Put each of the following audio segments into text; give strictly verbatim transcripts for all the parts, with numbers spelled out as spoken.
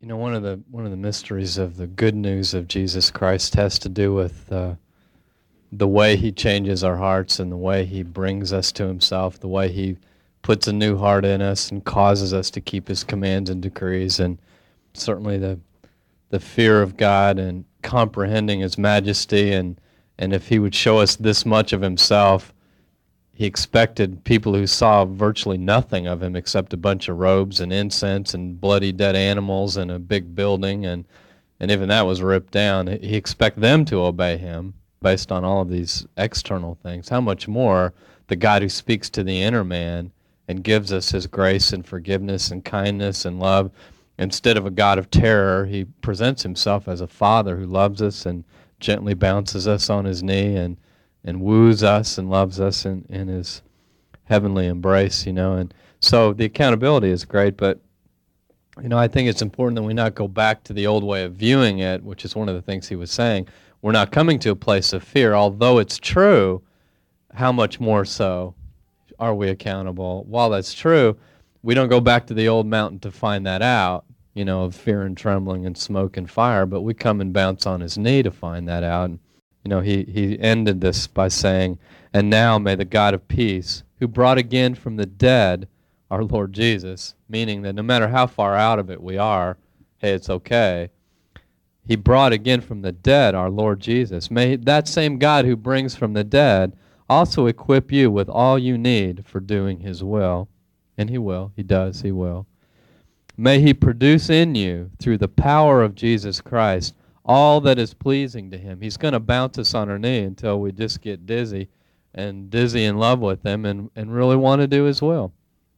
You know, one of the one of the mysteries of the good news of Jesus Christ has to do with uh, the way he changes our hearts and the way he brings us to himself, the way he puts a new heart in us and causes us to keep his commands and decrees, and certainly the the fear of God and comprehending his majesty, and and if he would show us this much of himself, he expected people who saw virtually nothing of him except a bunch of robes and incense and bloody dead animals and a big building, and, and even that was ripped down. He expected them to obey him based on all of these external things. How much more the God who speaks to the inner man and gives us his grace and forgiveness and kindness and love. Instead of a God of terror, he presents himself as a father who loves us and gently bounces us on his knee and and woos us and loves us in, in his heavenly embrace, you know. And so the accountability is great, but, you know, I think it's important that we not go back to the old way of viewing it, which is one of the things he was saying. We're not coming to a place of fear, although it's true, how much more so are we accountable? While that's true, we don't go back to the old mountain to find that out, you know, of fear and trembling and smoke and fire, but we come and bounce on his knee to find that out. You know, he, he ended this by saying, "And now may the God of peace, who brought again from the dead our Lord Jesus," meaning that no matter how far out of it we are, hey, it's okay. He brought again from the dead our Lord Jesus. May that same God who brings from the dead also equip you with all you need for doing his will. And he will. He does. He will. May he produce in you, through the power of Jesus Christ, all that is pleasing to him. He's going to bounce us on our knee until we just get dizzy and dizzy in love with him and, and really want to do his will.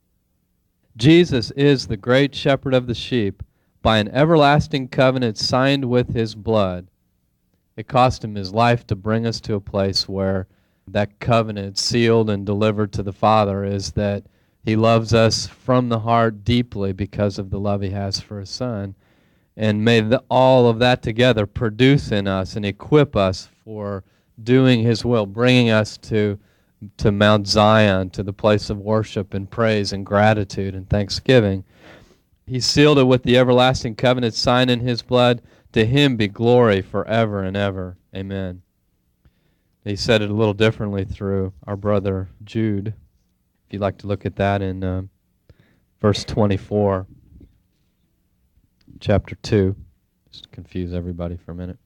Jesus is the great shepherd of the sheep by an everlasting covenant signed with his blood. It cost him his life to bring us to a place where that covenant sealed and delivered to the Father is that he loves us from the heart deeply because of the love he has for his Son. And may the, all of that together produce in us and equip us for doing his will, bringing us to, to Mount Zion, to the place of worship and praise and gratitude and thanksgiving. He sealed it with the everlasting covenant signed in his blood. To him be glory forever and ever. Amen. He said it a little differently through our brother Jude. If you'd like to look at that in uh, verse twenty-four. Chapter two, just to confuse everybody for a minute.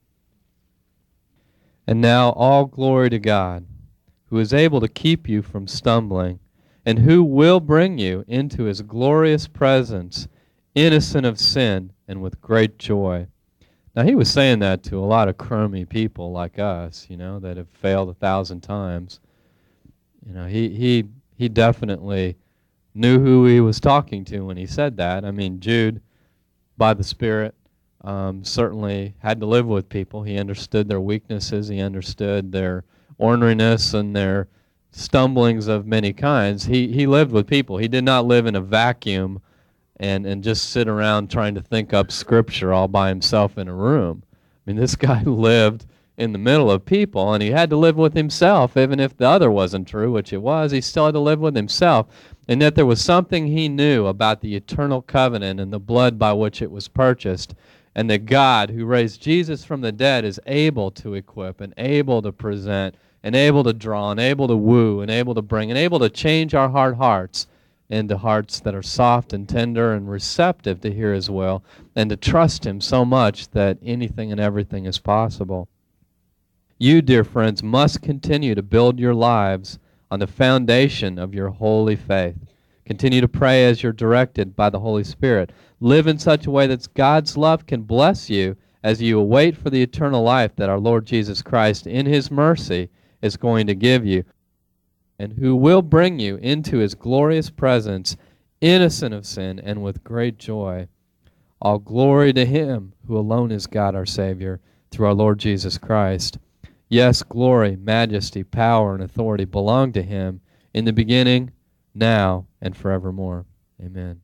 "And now all glory to God, who is able to keep you from stumbling, and who will bring you into his glorious presence, innocent of sin and with great joy." Now he was saying that to a lot of crummy people like us, you know, that have failed a thousand times. You know, he he he definitely knew who he was talking to when he said that. I mean, Jude, by the Spirit, um, certainly had to live with people. He understood their weaknesses. He understood their orneriness and their stumblings of many kinds. He he lived with people. He did not live in a vacuum and, and just sit around trying to think up Scripture all by himself in a room. I mean, this guy lived in the middle of people, and he had to live with himself, even if the other wasn't true, which it was. He still had to live with himself. And yet there was something he knew about the eternal covenant and the blood by which it was purchased, and that God, who raised Jesus from the dead, is able to equip and able to present and able to draw and able to woo and able to bring and able to change our hard hearts into hearts that are soft and tender and receptive to hear his will and to trust him so much that anything and everything is possible. You, dear friends, must continue to build your lives on the foundation of your holy faith. Continue to pray as you're directed by the Holy Spirit. Live in such a way that God's love can bless you as you await for the eternal life that our Lord Jesus Christ, in his mercy, is going to give you, and who will bring you into his glorious presence, innocent of sin and with great joy. All glory to him who alone is God our Savior, through our Lord Jesus Christ. Yes, glory, majesty, power, and authority belong to him in the beginning, now, and forevermore. Amen.